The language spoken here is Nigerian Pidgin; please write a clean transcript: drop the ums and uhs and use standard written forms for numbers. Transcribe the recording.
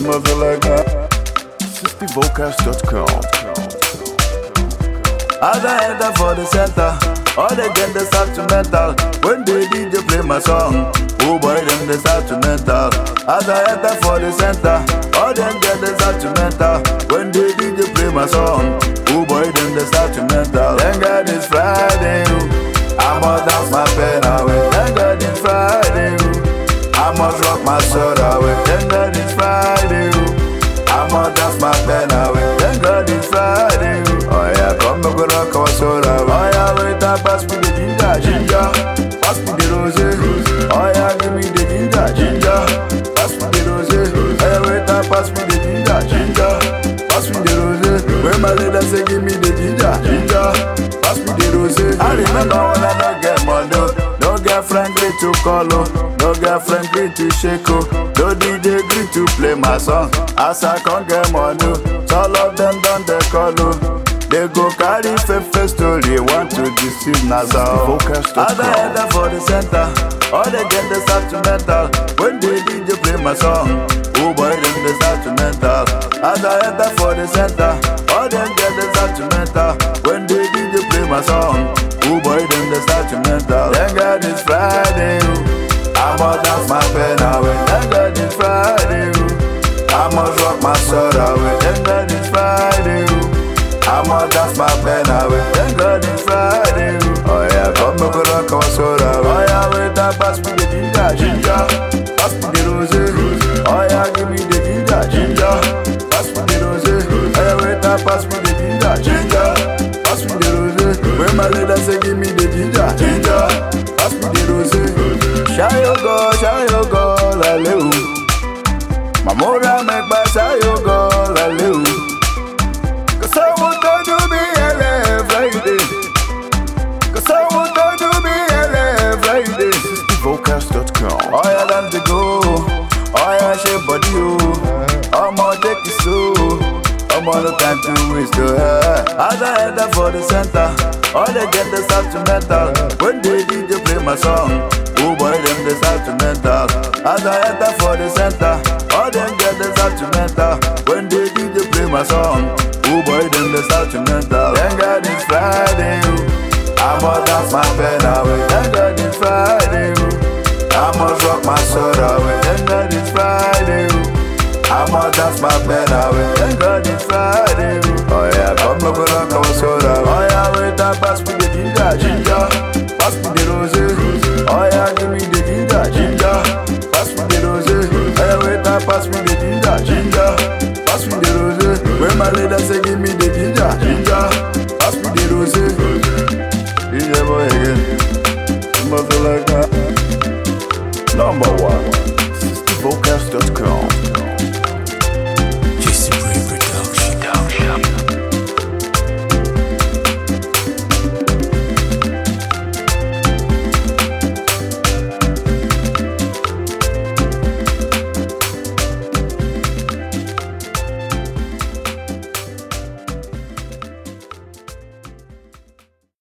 feel like that. SixtyVocals.com. As I enter for the center, all they get the start to mental. When they DJ play my song, oh boy, them they start to mental. As I enter for the center, all them get the start to mental. When they DJ play my song, oh boy, them they start to mental. Thank God it's Friday, I must dance my pen away. Thank God it's Friday, I must rock my soul away. Thank God it's Friday, I must dance my pen away. Thank God it's Friday. Oh yeah, come back with rock our soul away. Oh yeah, wait up, pass me the ginger, ginger. Pass me the rose. Oh yeah, give me the ginger, ginger. Pass me the rose. Oh yeah, wait up, pass me the ginger, ginger. Pass me the rose. When my leader say give me the ginger, ginger. Pass me the rose. I remember when I don't get money. No girlfriend green to call, no girlfriend green to shake, no DJ green to play my song. As I can't get money, all of them done the call. They go carry fake story, want to deceive Nassau. As I enter for the center, all they get the start to mental. When they DJ play my song, oh boy, them they start to mental. As I enter for the center, all them get the start to mental. When they DJ play my song, oh boy, them they start to mental. Thank God it's Friday, I must dance my pen away. Thank God it's Friday, I must rock my soul away. Thank God it's Friday, I must dance my pen away. Thank God it's Friday. Oh yeah, come back and rock our soul away. Oh yeah, wait up, pass me the ginger, ginger. Pass me the rose. Oh yeah, give me the ginger, ginger. Pass me the rose. Oh yeah, wait up, pass me the ginger, ginger. Pass me the rose. When my leader say give me the ginger, ginger. Pass me the rose. Shayo go, laleu. Mamora make my shayo go, laleu. Cause I want to be LA Friday. Cause I want to be LA Friday. SixtyVocals.com. Oh yeah, dance to go. Oh yeah, shape body oh. I'm gonna take it slow. I'm on no time to waste As I enter for the center, all they get the start to mental. When they DJ play my song, oh boy, them they start to mental. As I enter for the center, all them get the start to mental. When they DJ play my song, oh boy, them they start to mental. Thank God it's Friday, I must dance my pen away. Thank God it's Friday, I must rock my soul away. Thank God it's Friday, I must dance my pen away. Thank God it's Friday. Oh yeah, come back and rock our soul away. Oh yeah, wait up, pass me the ginger, ginger. Pass me the rose. Oh yeah, give me the ginger, ginger. Pass me the rose. Oh yeah, wait up, pass me the ginger, ginger. Pass me the rose. When my leader say give me the ginger, ginger. Pass me the rose. DJ boy again. Must feel like that. Number one. SixtyVocals.com.